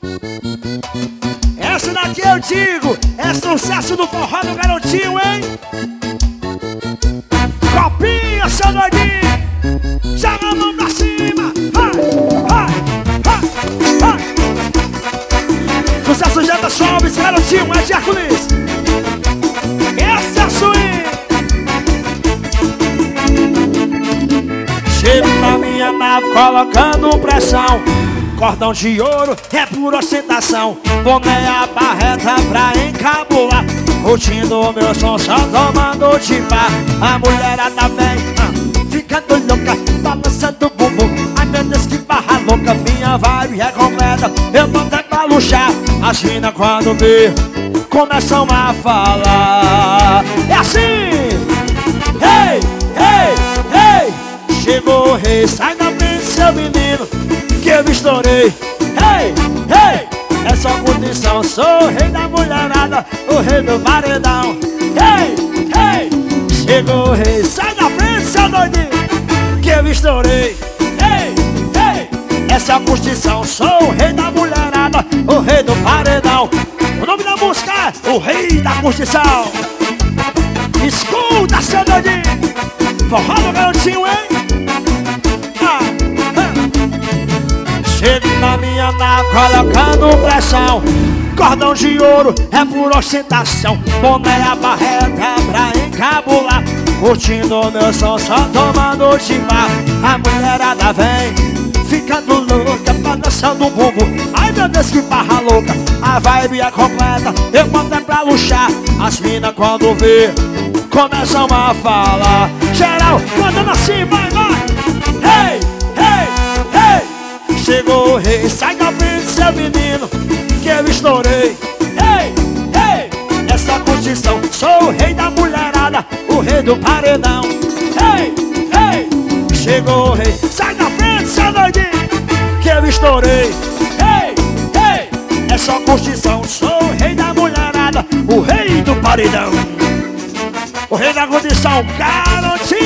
Essa daqui eu digo, é sucesso do forró do garotinho, hein? Copinha, seu doidinho, joga a mão pra cima, vai, vai, vai, vai. Sucesso Jeta Sobes, garotinho, é de Hércules. Essa é a swing. Chego na minha nave colocando pressão. Cordão de ouro é por ostentação. Boné a barreta pra encabular. Curtindo o meu som, só tomando de bar. A mulherada vem ficando louca, balançando o bumbum. Ai meu Deus, que barra louca. Minha vibe é completa, eu tô até pra luxar. As minas quando vê, começam a falar. É assim! Hey, hey, hey! Chegou o rei, sai da frente, seu menino, que eu estourei. Hey, hey! É só condição, sou o rei da mulherada, o rei do paredão. Hey, hey! Chegou o rei, sai da frente, seu doidinho, que eu estourei. Hey, hey! É só condição, sou o rei da mulherada, o rei do paredão. O nome da música é O Rei da Curtição. Escuta, seu doidinho, forró do garotinho, hein? Chego na minha nave colocando pressão. Cordão de ouro é por ostentação. Boné a barreta pra encabular. Curtindo o meu som, só tomando de bar. A mulherada vem ficando louca, balançando o bumbo. Ai meu Deus, que barra louca. A vibe é completa, eu boto é pra luxar. As minas quando vê, começam a falar. Geral, cantando assim, vai, vai. Hey, hey, hey! Chegou o rei, sai da frente, seu menino, que eu estourei. Hey, hey! Essa condição, sou o rei da mulherada, o rei do paredão. Hey, hey! Chegou o rei, sai da frente, seu doidinho, que eu estourei. Hey, hey! Essa condição, sou o rei da mulherada, o rei do paredão. O rei da condição, garotinho.